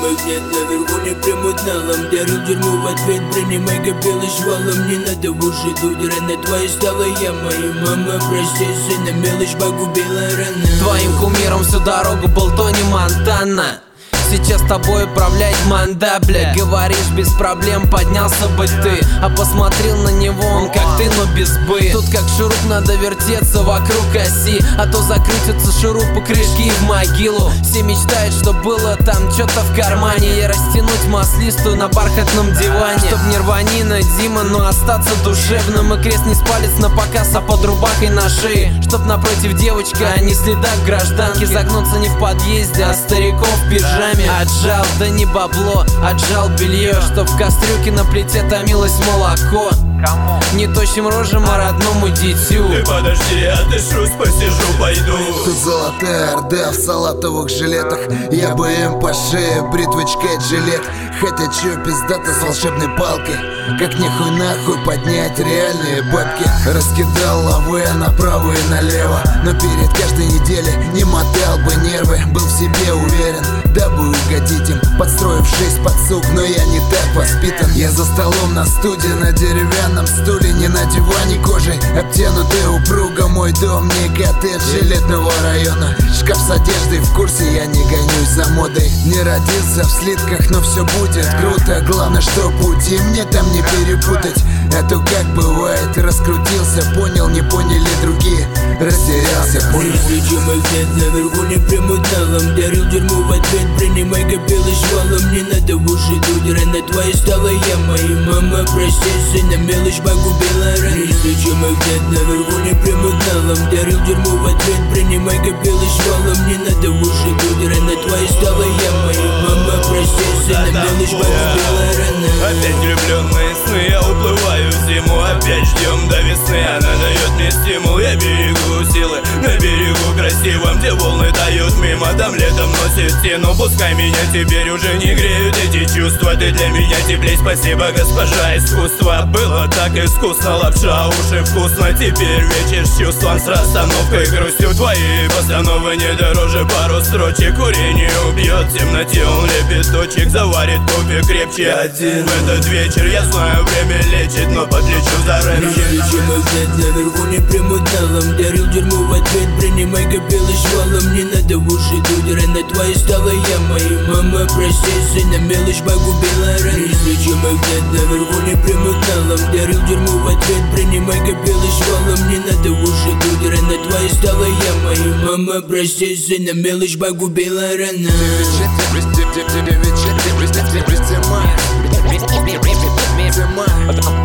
их нет наверху, не примут налом. Дарил дерьмо в ответ, принимай копилы швалом. Не надо в уши дудь, рана твоя стала ямой. Мама, прости, сына, мелочь погубила рано. Твоим кумиром всю дорогу был Тони Монтана. Сейчас тобой управляет Манда, бля. Говоришь, без проблем поднялся бы ты, а посмотрел на него он как ты, но без бы. Тут как шуруп надо вертеться вокруг оси, а то закрутятся шурупы крышки в могилу. Все мечтают, что было там что-то в кармане, и растянуть маслистую на бархатном диване. Чтоб не рванина, Дима, но остаться душевным, и крест не с палец на показ, а под рубахой на шее. Чтоб напротив девочка, а не следа гражданки, загнуться не в подъезде, а стариков в пижаме. Отжал, да не бабло, отжал белье, чтоб в кастрюльке на плите томилось молоко. Кому? Не тощим рожем, а родному дитю. Ты подожди, я дышусь, посижу, пойду. Тут золотая орда в салатовых жилетах. Я бы им по шее бритвочкой жилет. Хотя чё пиздато с волшебной палкой, как нихуй нахуй поднять реальные бабки. Раскидал лавы направо и налево, но перед каждой неделей не мотал бы нервы. Был в себе уверен, дабы угодить им, подстроившись под сук, но я не так воспитан. Я за столом на студии, на деревянном стуле, не на диване кожей обтянутый упруго. Мой дом не коттедж элитного района. Шкаф с одеждой в курсе, я не гонюсь за модой. Не родился в слитках, но все будет круто. Главное, что пути мне там не перепутать. А то как бывает, раскрутился, понял, не поняли другие, растерялся, понял. Если чем их нет наверху, не примут налом. Дарил дерьмо в ответ, принимай копилы швалом. Не надо в уши дудь, рана твоя стала ямой. Мама, прости, сына, мелочь погубила рано. Если чем их нет наверху, не примут налом. Дарил дерьмо в ответ, принимай копилы швалом. Не надо в уши дудь, рана твоя стала ямой. Мама, прости, сына, мелочь погубила рано. Опять влюбленные сны, я уплываю в зиму. Опять ждем до весны, она дает мне стимул. Я берегу силы на берегу красивом, где волны тают мимо. Там летом носит стену, пускай меня теперь уже не греют эти чувства. Ты для меня теплей, спасибо, госпожа искусство. Было так искусно, лапша, уши вкусно. Теперь вечер с чувством, с расстановкой грустью. Твои постановы не дороже пару строчек. Курение убьет, в темноте он лепит точек. Заварит кофе крепче один. В этот вечер я знаю, время лечит, но подлечу заранее. Если чем их нет наверху, не примут налом. Дарил дерьмо в ответ, принимай копилы швалом. Не надо в уши дудь, рана твоя стала ямой. Мама, прости, сына, мелочь погубила рано. Если чем их нет наверху, не примут налом. Дарил дерьмо в ответ, принимай копилы швалом. Не надо в уши дудь, рана твоя стала ямой. Мама, прости, сына, мелочь погубила рано. Ты